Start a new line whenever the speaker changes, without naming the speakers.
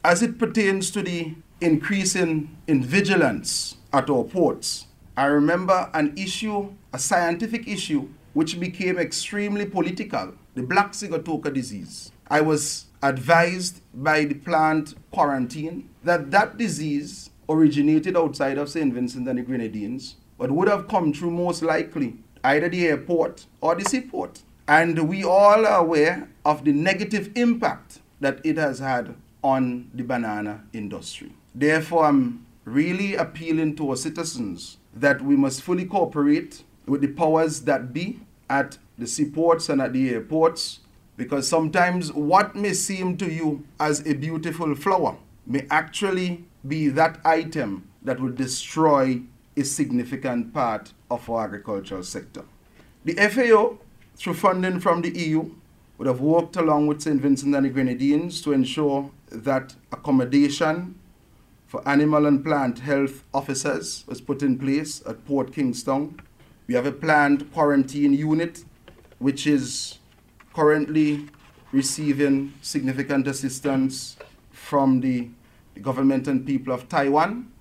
as it pertains to the increase in vigilance at our ports, I remember an issue, a scientific issue, which became extremely political, the black sigatoka disease. I was advised by the plant quarantine that disease originated outside of St. Vincent and the Grenadines, but would have come through most likely either the airport or the seaport. And we all are aware of the negative impact that it has had on the banana industry. Therefore, I'm really appealing to our citizens that we must fully cooperate with the powers that be at the seaports and at the airports, because sometimes what may seem to you as a beautiful flower may actually be that item that will destroy a significant part of our agricultural sector. The FAO, through funding from the EU, would have worked along with St. Vincent and the Grenadines to ensure that accommodation for animal and plant health officers was put in place at Port Kingstown. We have a planned quarantine unit, which is currently receiving significant assistance from the government and people of Taiwan.